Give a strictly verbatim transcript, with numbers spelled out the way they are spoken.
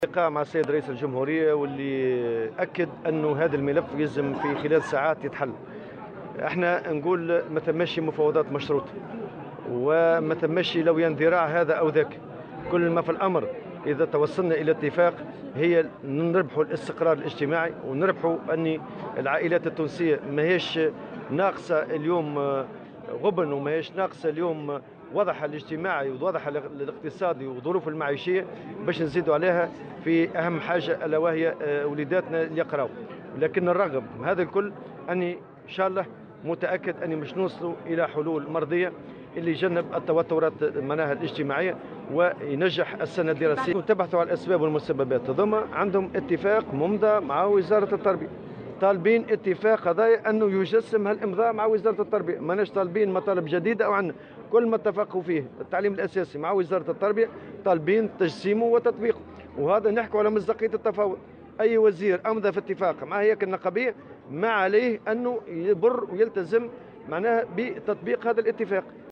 لقاء مع السيد رئيس الجمهورية واللي أكد أنه هذا الملف يلزم في خلال ساعات يتحل. احنا نقول ما تمشي مفاوضات مشروطة وما تمشي لو ينذراع هذا أو ذاك. كل ما في الأمر إذا توصلنا إلى اتفاق هي نربحوا الاستقرار الاجتماعي ونربحوا أن العائلات التونسية ما هيش ناقصة اليوم غبن وما هيش ناقصة اليوم وضعها الاجتماعي ووضعها الاقتصادي وظروف المعيشية باش نزيدوا عليها في أهم حاجة ألا وهي وليداتنا اللي يقراوا. لكن الرغم هذا الكل أني إن شاء الله متأكد أني مش نوصلوا إلى حلول مرضية اللي يجنب التوترات معناها الاجتماعية وينجح السنة الدراسية. تبحثوا على الأسباب والمسببات ثم عندهم اتفاق ممضى مع وزارة التربية، طالبين اتفاق قضايا أنه يجسم هالإمضاء مع وزارة التربية، ماناش طالبين مطالب جديدة أو عنا كل ما اتفقوا فيه التعليم الأساسي مع وزارة التربية طالبين تجسيمه وتطبيقه، وهذا نحكوا على مصداقية التفاوض. أي وزير أمضى في اتفاق مع هيئة النقابية ما عليه أنه يبر ويلتزم معناها بتطبيق هذا الاتفاق.